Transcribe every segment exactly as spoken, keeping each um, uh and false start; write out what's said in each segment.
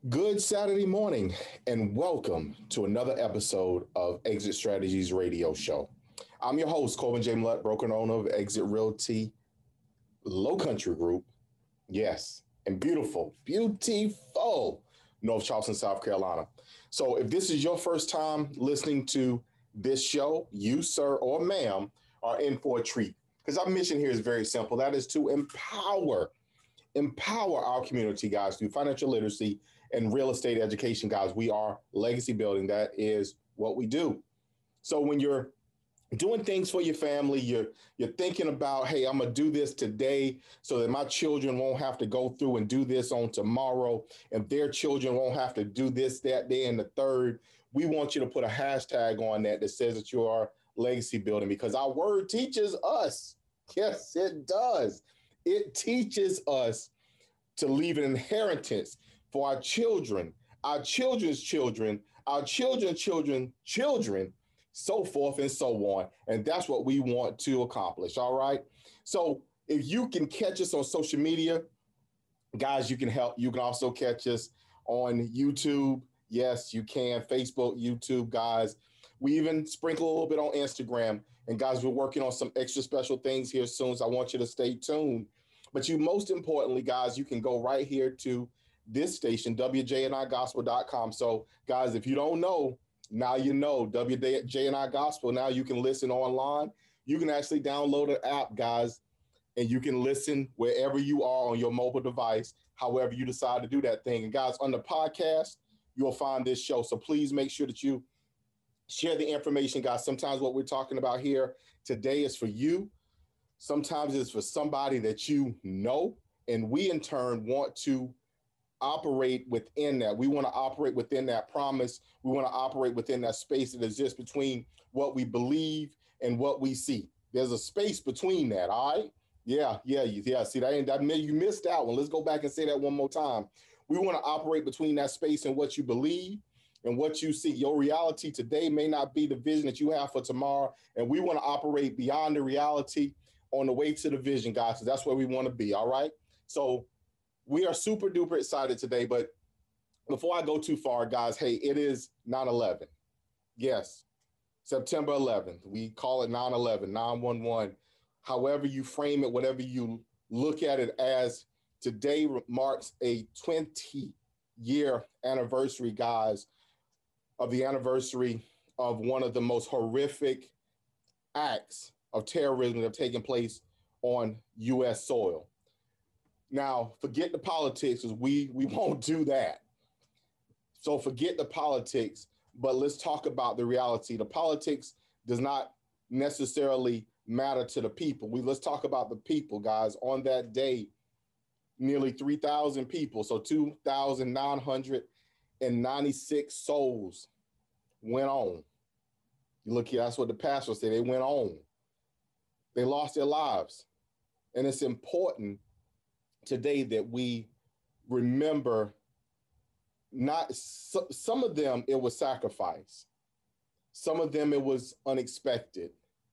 Good Saturday morning, and welcome to another episode of Exit Strategies Radio Show. I'm your host, Corbin J. Mullett, broker and owner of Exit Realty Low Country Group. Yes, and beautiful, beautiful North Charleston, South Carolina. So if this is your first time listening to this show, you, sir, or ma'am, are in for a treat. Because our mission here is very simple. That is to empower empower our community, guys, through financial literacy and real estate education, guys. We are legacy building. That is what we do. So when you're doing things for your family, you're you're thinking about, hey, I'm gonna do this today so that my children won't have to go through and do this on tomorrow, and their children won't have to do this that day and the third. We want you to put a hashtag on that that says that you are legacy building, because our word teaches us. Yes, it does. It teaches us to leave an inheritance for our children, our children's children, our children's children, children, so forth and so on. And that's what we want to accomplish. All right. So if you can catch us on social media, guys, you can help. You can also catch us on YouTube. Yes, you can. Facebook, YouTube, guys. We even sprinkle a little bit on Instagram. And guys, we're working on some extra special things here soon. So I want you to stay tuned. But you, most importantly, guys, you can go right here to this station, W J N I gospel dot com. So, guys, if you don't know, now you know, W J N I Gospel. Now you can listen online. You can actually download an app, guys, and you can listen wherever you are on your mobile device, however you decide to do that thing. And, guys, on the podcast, you'll find this show. So please make sure that you share the information, guys. Sometimes what we're talking about here today is for you. Sometimes it's for somebody that you know, and we in turn want to operate within that. We want to operate within that promise. We want to operate within that space that exists between what we believe and what we see. There's a space between that, all right? Yeah, yeah, yeah. See, that, that you missed that one. Let's go back and say that one more time. We want to operate between that space and what you believe and what you see. Your reality today may not be the vision that you have for tomorrow, and we want to operate beyond the reality on the way to the vision, guys. So that's where we want to be, all right? So we are super duper excited today, but before I go too far, guys, hey, it is nine eleven. Yes, September eleventh. We call it nine eleven, nine one one. However you frame it, whatever you look at it as, today marks a twenty-year anniversary, guys, of the anniversary of one of the most horrific acts of terrorism that have taken place on U S soil. Now, forget the politics, because we, we won't do that. So forget the politics, but let's talk about the reality. The politics does not necessarily matter to the people. We Let's talk about the people, guys. On that day, nearly three thousand people, so two thousand nine hundred ninety-six souls went on. You look here, that's what the pastor said. They went on. They lost their lives. And it's important today that we remember, not so, some of them it was sacrifice. Some of them it was unexpected.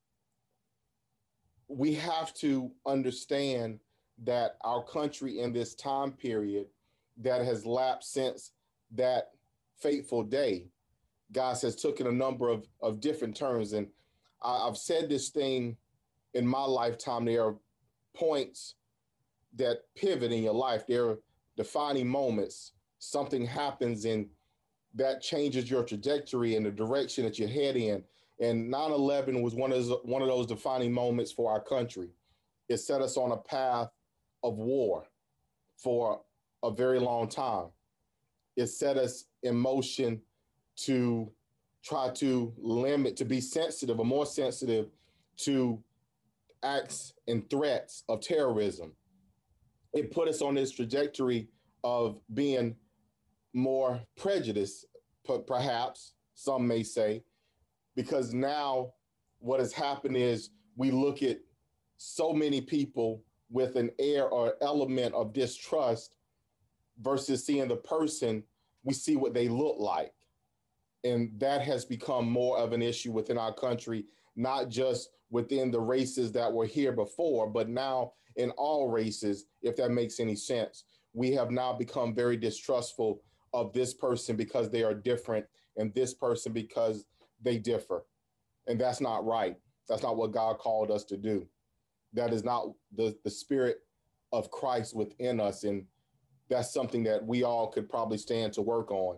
We have to understand that our country in this time period that has lapsed since that fateful day, guys, has taken a number of, of different turns. And I, I've said this thing in my lifetime. There are points that pivot in your life. There are defining moments. Something happens and that changes your trajectory and the direction that you head in. And nine eleven was one of those, one of those defining moments for our country. It set us on a path of war for a very long time. It set us in motion to try to limit, to be sensitive or more sensitive to acts and threats of terrorism. It put us on this trajectory of being more prejudiced, perhaps some may say, because now what has happened is we look at so many people with an air or element of distrust versus seeing the person. We see what they look like. And that has become more of an issue within our country, not just within the races that were here before, but now in all races, if that makes any sense. We have now become very distrustful of this person because they are different and this person because they differ. And that's not right. That's not what God called us to do. That is not the, the spirit of Christ within us. And that's something that we all could probably stand to work on.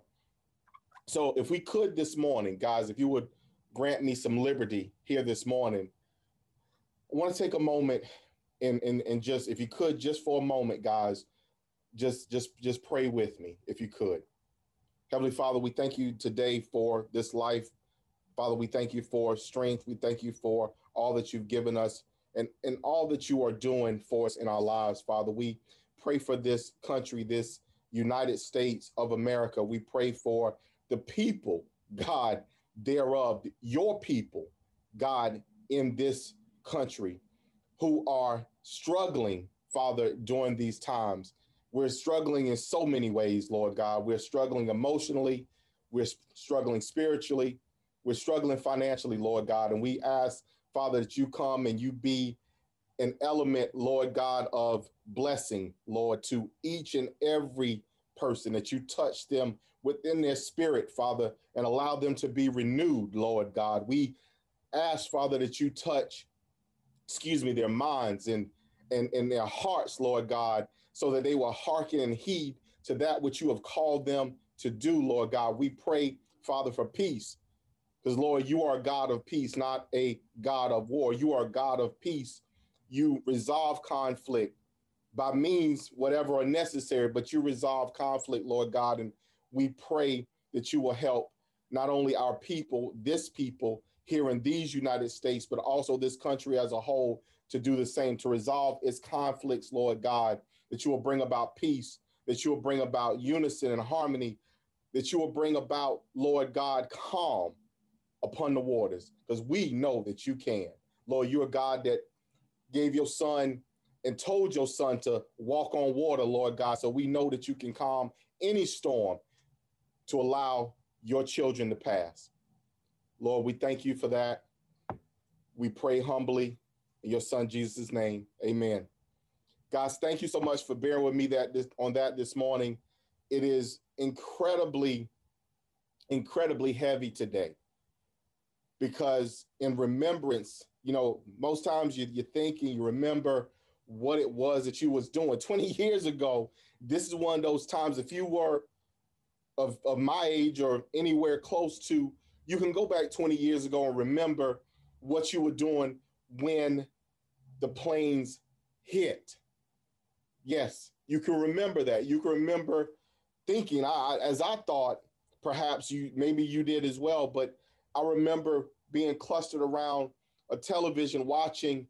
So if we could this morning, guys, if you would grant me some liberty here this morning, I want to take a moment and, and, and just, if you could, just for a moment, guys, just, just, just pray with me, if you could. Heavenly Father, we thank you today for this life. Father, we thank you for strength. We thank you for all that you've given us and, and all that you are doing for us in our lives. Father, we pray for this country, this United States of America. We pray for the people, God, thereof, your people, God, in this country who are struggling, Father, during these times. We're struggling in so many ways, Lord God. We're struggling emotionally. We're struggling spiritually. We're struggling financially, Lord God. And we ask, Father, that you come and you be an element, Lord God, of blessing, Lord, to each and every person, that you touch them within their spirit, Father, and allow them to be renewed, Lord God. We ask, Father, that you touch, excuse me, their minds and, and, and their hearts, Lord God, so that they will hearken and heed to that which you have called them to do, Lord God. We pray, Father, for peace, because, Lord, you are a God of peace, not a God of war. You are a God of peace. You resolve conflict by means, whatever are necessary, but you resolve conflict, Lord God. And we pray that you will help not only our people, this people here in these United States, but also this country as a whole to do the same, to resolve its conflicts, Lord God, that you will bring about peace, that you will bring about unison and harmony, that you will bring about, Lord God, calm upon the waters, because we know that you can. Lord, you're a God that gave your son and told your son to walk on water, Lord God. So we know that you can calm any storm to allow your children to pass. Lord, we thank you for that. We pray humbly in your son, Jesus' name. Amen. Guys, thank you so much for bearing with me that this, on that this morning. It is incredibly, incredibly heavy today because in remembrance, you know, most times you, you think and you remember what it was that you was doing twenty years ago. This is one of those times, if you were of, of my age or anywhere close to, you can go back twenty years ago and remember what you were doing when the planes hit. Yes, you can remember that. You can remember thinking, I, as I thought, perhaps you, maybe you did as well, but I remember being clustered around a television watching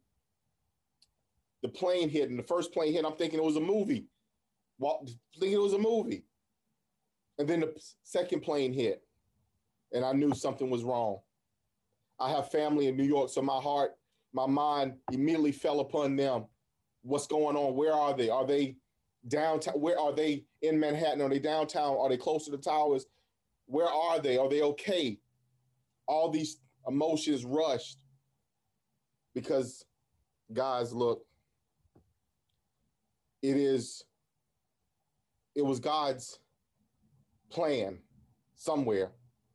the plane hit, and the first plane hit, I'm thinking it was a movie. Well, thinking it was a movie. And then the second plane hit, and I knew something was wrong. I have family in New York, so my heart, my mind immediately fell upon them. What's going on? Where are they? Are they downtown? Where are they in Manhattan? Are they downtown? Are they close to the towers? Where are they? Are they okay? All these emotions rushed because, guys, look, it is, it was God's plan somewhere.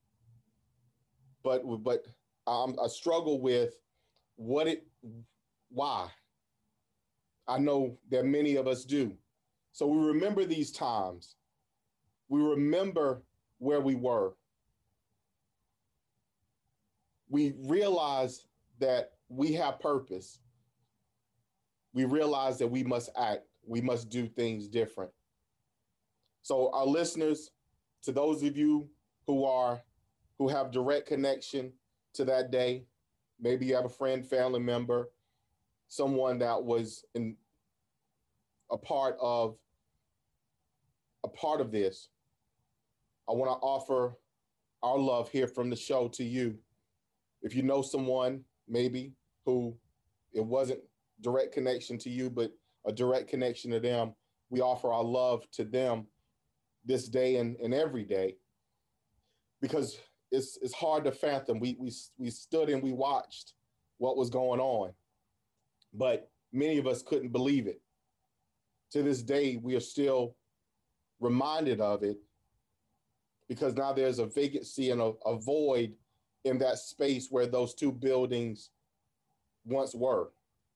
But, but um, I struggle with what it, why? I know that many of us do. So we remember these times. We remember where we were. We realize that we have purpose. We realize that we must act. We must do things different. So our listeners, to those of you who are, who have direct connection to that day, maybe you have a friend, family member, someone that was in a part of a part of this. I want to offer our love here from the show to you. If you know someone maybe who it wasn't direct connection to you, but a direct connection to them, we offer our love to them this day and, and every day, because it's it's hard to fathom. We we we stood and we watched what was going on, but many of us couldn't believe it. To this day, we are still reminded of it, because now there's a vacancy and a, a void in that space where those two buildings once were.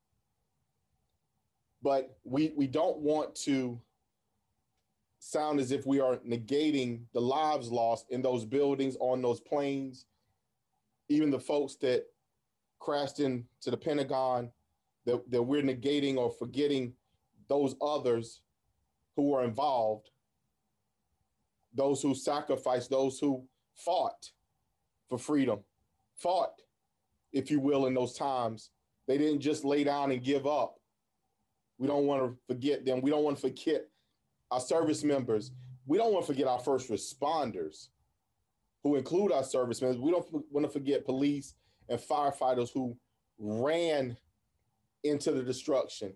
But we, we don't want to sound as if we are negating the lives lost in those buildings, on those planes, even the folks that crashed into the Pentagon, that, that we're negating or forgetting those others who were involved, those who sacrificed, those who fought for freedom, fought, if you will, in those times. They didn't just lay down and give up. We don't want to forget them. We don't want to forget our service members. We don't want to forget our first responders, who include our service members. We don't want to forget police and firefighters who ran into the destruction.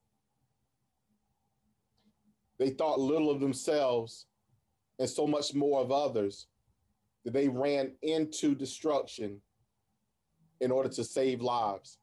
They thought little of themselves and so much more of others that they ran into destruction in order to save lives.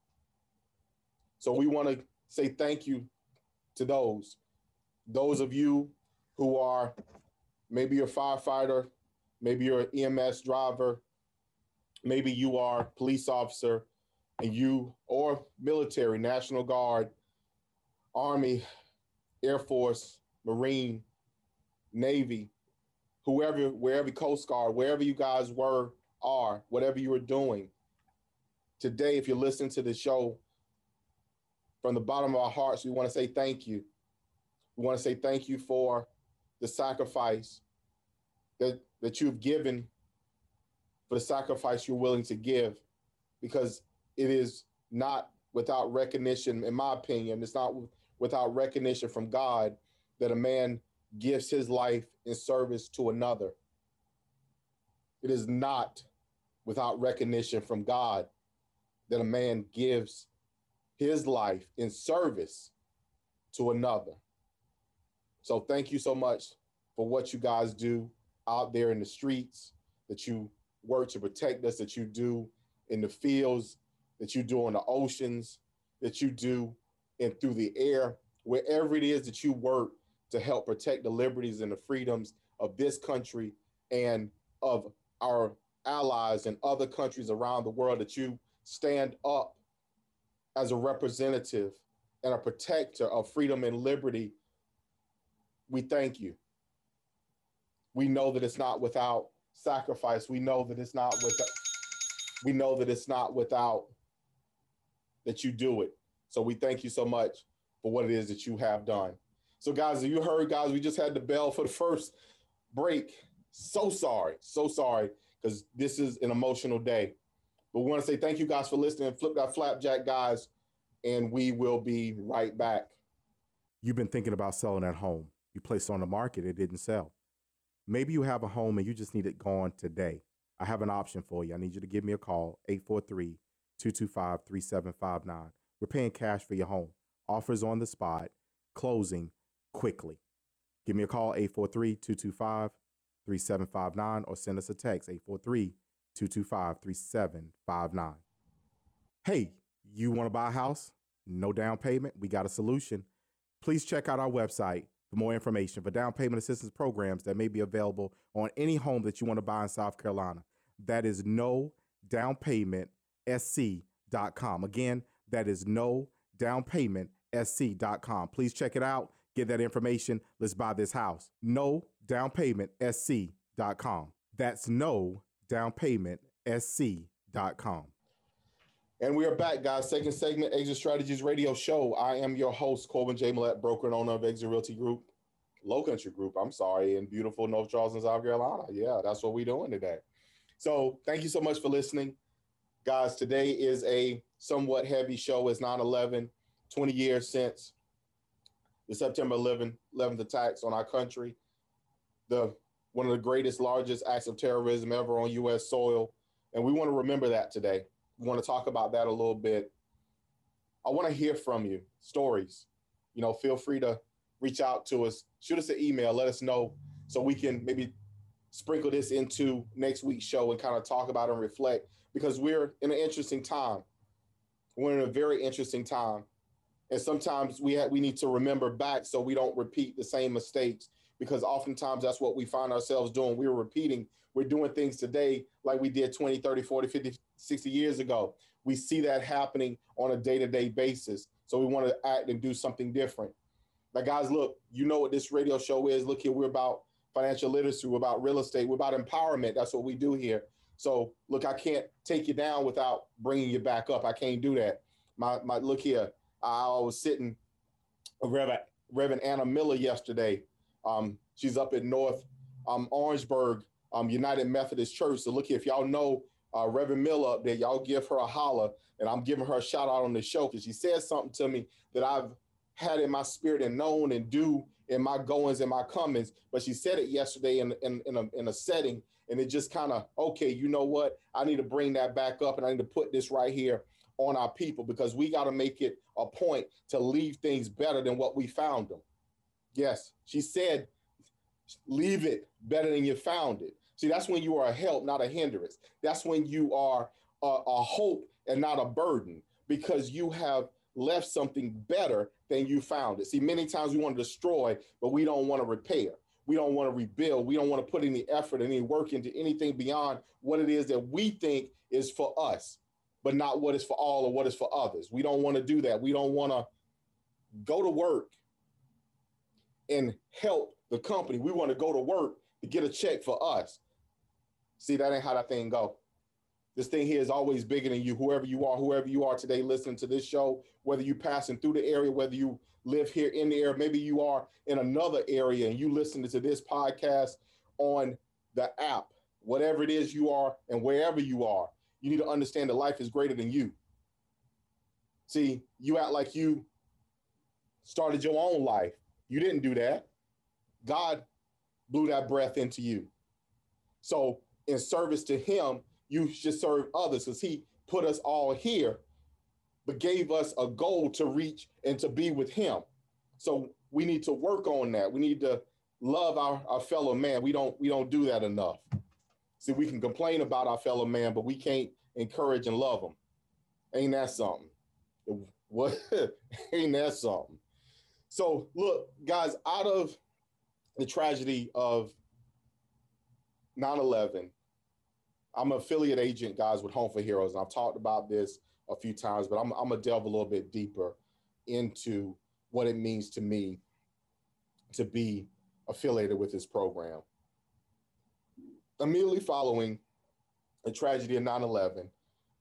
So we want to say thank you to those, those of you who are, maybe you're a firefighter, maybe you're an E M S driver, maybe you are a police officer, and you, or military, National Guard, Army, Air Force, Marine, Navy, whoever, wherever, Coast Guard, wherever you guys were, are, whatever you were doing. Today, if you're listening to the show, from the bottom of our hearts, we want to say thank you. We want to say thank you for the sacrifice that, that you've given, for the sacrifice you're willing to give, because it is not without recognition, in my opinion, it's not without recognition from God that a man gives his life in service to another. It is not without recognition from God that a man gives his life in service to another. So thank you so much for what you guys do out there in the streets, that you work to protect us, that you do in the fields, that you do on the oceans, that you do and through the air, wherever it is that you work to help protect the liberties and the freedoms of this country and of our allies and other countries around the world, that you stand up as a representative and a protector of freedom and liberty. We thank you. We know that it's not without sacrifice. We know that it's not without, we know that it's not without that you do it. So we thank you so much for what it is that you have done. So guys, you heard, guys, we just had the bell for the first break. So sorry, so sorry, because this is an emotional day. But we want to say thank you guys for listening. Flip that flapjack, guys, and we will be right back. You've been thinking about selling that home. You placed it on the market, it didn't sell. Maybe you have a home and you just need it gone today. I have an option for you. I need you to give me a call, eight four three, two two five, three seven five nine. We're paying cash for your home. Offers on the spot, closing quickly. Give me a call, eight four three, two two five, three seven five nine, or send us a text, eight four three, two two five, three seven five nine. Hey, you want to buy a house? No down payment? We got a solution. Please check out our website for more information for down payment assistance programs that may be available on any home that you want to buy in South Carolina. That is no down payment s c dot com. Again, that is no down payment s c dot com. Please check it out. Get that information. Let's buy this house. no down payment s c dot com. That's no down payment s c dot com. And we are back, guys. Second segment, Exit Strategies Radio Show. I am your host, Corbin J. Millett, broker and owner of Exit Realty Group, Low Country Group, I'm sorry, in beautiful North Charleston, South Carolina. Yeah, that's what we're doing today. So thank you so much for listening. Guys, today is a somewhat heavy show. It's nine eleven, twenty years since the September eleventh, eleventh attacks on our country, the one of the greatest, largest acts of terrorism ever on U S soil. And we want to remember that today. We want to talk about that a little bit. I want to hear from you, stories. You know, feel free to reach out to us, shoot us an email, let us know so we can maybe sprinkle this into next week's show and kind of talk about and reflect, because we're in an interesting time. We're in a very interesting time. And sometimes we have, we need to remember back so we don't repeat the same mistakes. because oftentimes that's what we find ourselves doing. We're repeating, we're doing things today like we did twenty, thirty, forty, fifty, sixty years ago. We see that happening on a day-to-day basis. So we want to act and do something different. Like, guys, look, you know what this radio show is. Look here, we're about financial literacy. We're about real estate. We're about empowerment. That's what we do here. So, look, I can't take you down without bringing you back up. I can't do that. My, my look here, I was sitting with Reverend, Reverend Anna Miller yesterday. Um, she's up at North um, Orangeburg um, United Methodist Church. So, look here, if y'all know uh, Reverend Miller up there, y'all give her a holler. And I'm giving her a shout out on the show because she said something to me that I've had in my spirit and known and do in my goings and my comings. But she said it yesterday in, in, in, a, in a setting, and it just kind of, okay, you know what? I need to bring that back up, and I need to put this right here on our people, because we got to make it a point to leave things better than what we found them. Yes, she said, leave it better than you found it. See, that's when you are a help, not a hindrance. That's when you are a, a hope and not a burden, because you have left something better than you found it. See, many times we want to destroy, but we don't want to repair. We don't want to rebuild. We don't want to put any effort, any work into anything beyond what it is that we think is for us, but not what is for all or what is for others. We don't want to do that. We don't want to go to work and help the company. We want to go to work to get a check for us. See, that ain't how that thing go. This thing here is always bigger than you, whoever you are, whoever you are today listening to this show, whether you passing through the area, whether you live here in the area, maybe you are in another area and you listening to this podcast on the app, whatever it is you are and wherever you are, you need to understand that life is greater than you. See, you act like you started your own life. You didn't do that. God blew that breath into you. So in service to him, you should serve others, because he put us all here, but gave us a goal to reach and to be with him. So we need to work on that. We need to love our, our fellow man. We don't, we don't do that enough. See, we can complain about our fellow man, but we can't encourage and love them. Ain't that something? What? Ain't that something? So look, guys, out of the tragedy of nine eleven, I'm an affiliate agent, guys, with Home for Heroes. And I've talked about this a few times, but I'm, I'm going to delve a little bit deeper into what it means to me to be affiliated with this program. Immediately following the tragedy of nine eleven,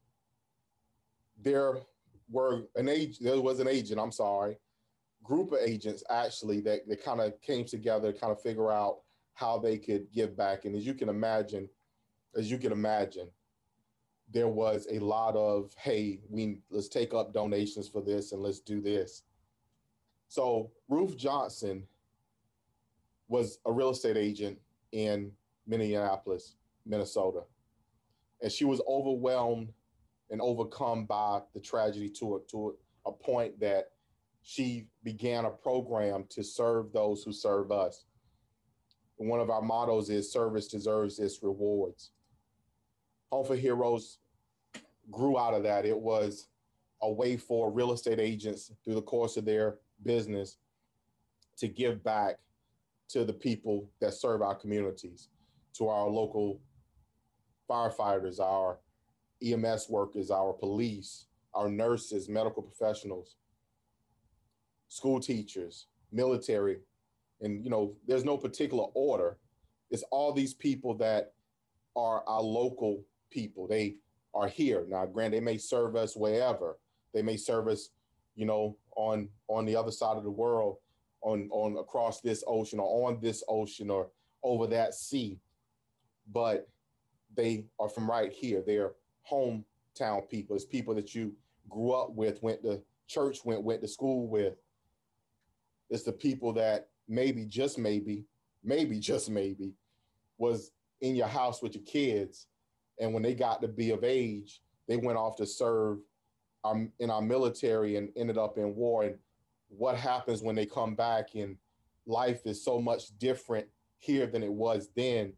there were an age, there was an agent, I'm sorry, group of agents actually that, that kind of came together to kind of figure out how they could give back. And as you can imagine, as you can imagine, there was a lot of, hey, we let's take up donations for this and let's do this. So Ruth Johnson was a real estate agent in Minneapolis, Minnesota. And she was overwhelmed and overcome by the tragedy to a, to a point that she began a program to serve those who serve us. And one of our mottos is service deserves its rewards. Home for Heroes grew out of that. It was a way for real estate agents through the course of their business to give back to the people that serve our communities, to our local firefighters, our E M S workers, our police, our nurses, medical professionals, school teachers, military. And, you know, there's no particular order. It's all these people that are our local people. They are here. Now, granted, they may serve us wherever. They may serve us, you know, on on the other side of the world, on, on across this ocean or on this ocean or over that sea. But they are from right here. They're hometown people. It's people that you grew up with, went to church, went, went to school with. It's the people that maybe, just maybe, maybe, just maybe, was in your house with your kids. And when they got to be of age, they went off to serve our, in our military and ended up in war. And what happens when they come back and life is so much different here than it was then.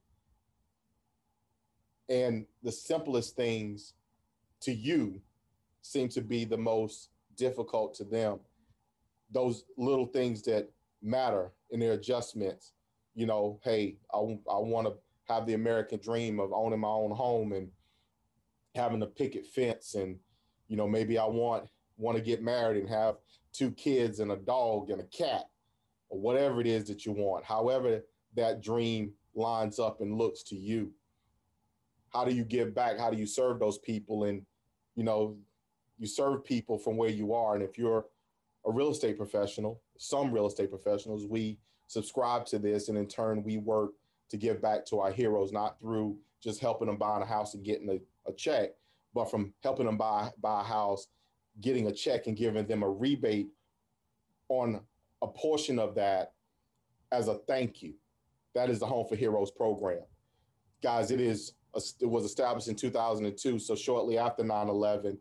And the simplest things to you seem to be the most difficult to them. Those little things that matter in their adjustments, you know, hey, I, I want to have the American dream of owning my own home and having a picket fence, and you know, maybe I want want to get married and have two kids and a dog and a cat, or whatever it is that you want. However that dream lines up and looks to you, how do you give back? How do you serve those people? And you know, you serve people from where you are. And if you're a real estate professional, some real estate professionals, we subscribe to this, and in turn we work to give back to our heroes, not through just helping them buy a house and getting a, a check, but from helping them buy buy a house, getting a check and giving them a rebate on a portion of that as a thank you. That is the Home for Heroes program. Guys, it is it was established in two thousand two, so shortly after nine eleven,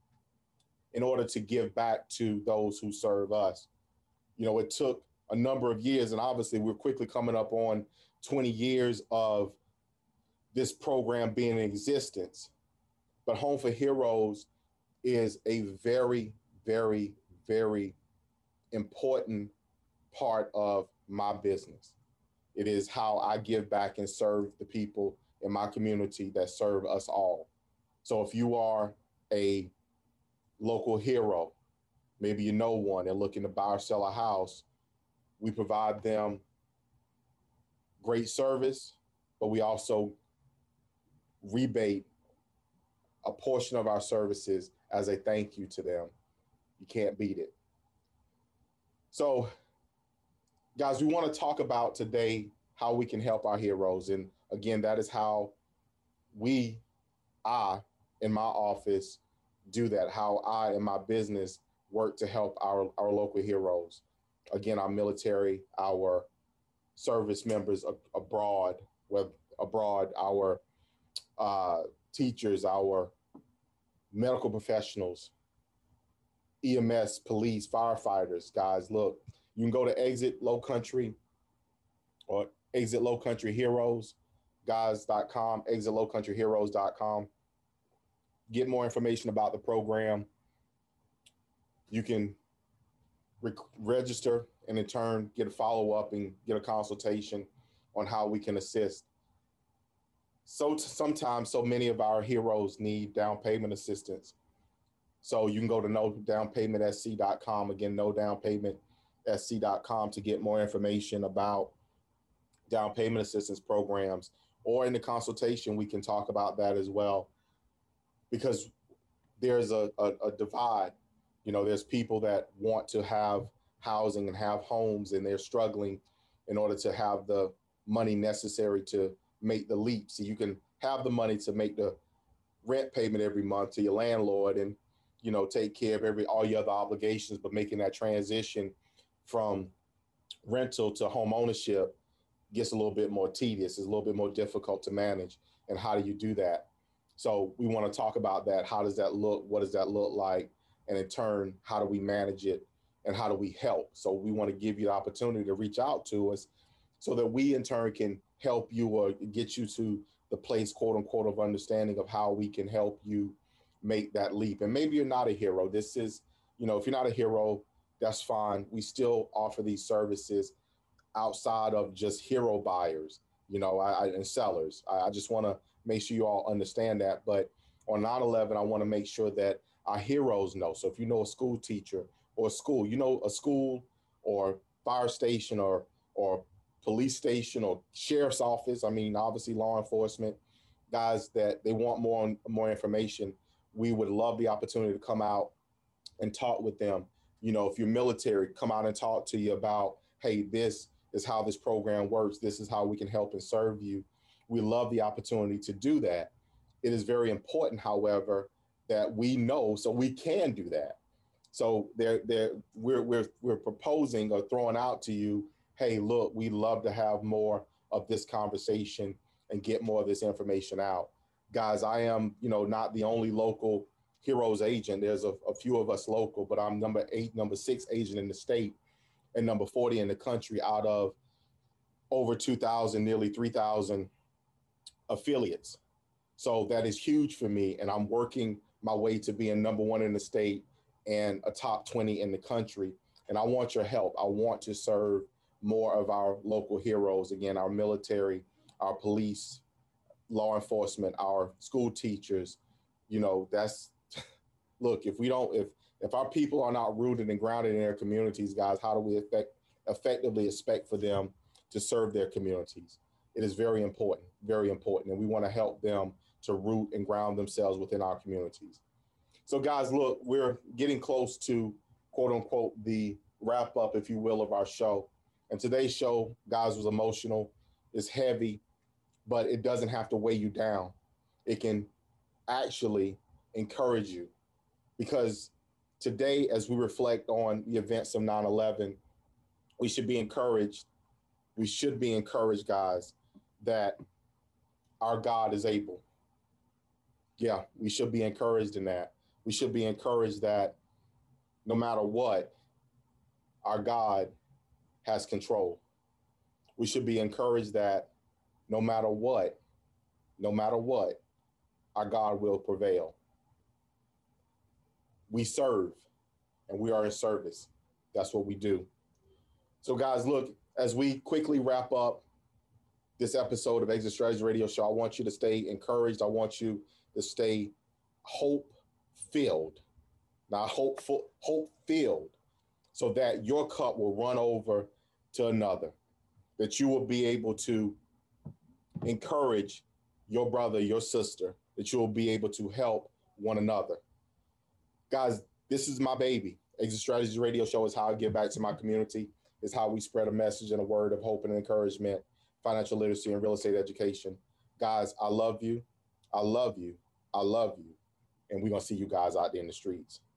in order to give back to those who serve us. You know, it took a number of years, and obviously we're quickly coming up on twenty years of this program being in existence. But Home for Heroes is a very, very, very important part of my business. It is how I give back and serve the people in my community that serve us all. So if you are a local hero, maybe you know one, they're looking to buy or sell a house, we provide them great service, but we also rebate a portion of our services as a thank you to them. You can't beat it. So, guys, we want to talk about today how we can help our heroes. And again, that is how we, I, in my office, do that, how I, in my business, work to help our, our local heroes. Again, our military, our service members abroad, with abroad, our uh, teachers, our medical professionals, E M S, police, firefighters. Guys, look, you can go to Exit Low Country or Exit Low Country Heroes, guys dot com, exit low country heroes dot com. Get more information about the program. You can re- register and in turn get a follow-up and get a consultation on how we can assist. So t- sometimes so many of our heroes need down payment assistance. So you can go to no down payment s c dot com. Again, no down payment s c dot com to get more information about down payment assistance programs. Or in the consultation, we can talk about that as well. Because there's a, a, a divide. You know, there's people that want to have housing and have homes, and they're struggling in order to have the money necessary to make the leap. So you can have the money to make the rent payment every month to your landlord and, you know, take care of every all your other obligations, but making that transition from rental to home ownership gets a little bit more tedious. It's a little bit more difficult to manage. And how do you do that? So we want to talk about that. How does that look? What does that look like? And in turn, how do we manage it? And how do we help? So we want to give you the opportunity to reach out to us so that we in turn can help you or get you to the place, quote unquote, of understanding of how we can help you make that leap. And maybe you're not a hero. This is, you know, if you're not a hero, that's fine. We still offer these services outside of just hero buyers, you know, I, I, and sellers. I, I just want to make sure you all understand that. But on nine eleven, I want to make sure that our heroes know. So if you know a school teacher or a school, you know, a school or fire station or or police station or sheriff's office, I mean, obviously law enforcement, guys that they want more more information, we would love the opportunity to come out and talk with them. You know, if you're military, come out and talk to you about, hey, this is how this program works. This is how we can help and serve you. We love the opportunity to do that. It is very important, however, that we know so we can do that. So they're, they're, we're, we're, we're proposing or throwing out to you, hey, look, we'd love to have more of this conversation and get more of this information out. Guys, I am, you know, not the only local Heroes agent. There's a, a few of us local, but I'm number eight, number six agent in the state and number forty in the country out of over two thousand, nearly three thousand affiliates. So that is huge for me. And I'm working my way to being number one in the state and a top twenty in the country. And I want your help. I want to serve more of our local heroes, again, our military, our police, law enforcement, our school teachers. You know, that's look, if we don't, if if our people are not rooted and grounded in their communities, guys, how do we effect, effectively expect for them to serve their communities? It is very important, very important. And we want to help them to root and ground themselves within our communities. So, guys, look, we're getting close to quote unquote the wrap up, if you will, of our show. And today's show, guys, was emotional, it's heavy, but it doesn't have to weigh you down. It can actually encourage you because today, as we reflect on the events of nine eleven, we should be encouraged. We should be encouraged, guys, that our God is able. Yeah, we should be encouraged in that. We should be encouraged that no matter what, our God has control. We should be encouraged that no matter what, no matter what, our God will prevail. We serve and we are in service. That's what we do. So, guys, look, as we quickly wrap up this episode of Exit Strategy Radio Show, I want you to stay encouraged. I want you to stay hope filled, not hopeful, hope filled, so that your cup will run over to another, that you will be able to encourage your brother, your sister, that you will be able to help one another. Guys, this is my baby. Exit Strategies Radio Show is how I give back to my community. It's how we spread a message and a word of hope and encouragement, financial literacy, and real estate education. Guys, I love you. I love you. I love you. And we're going to see you guys out there in the streets.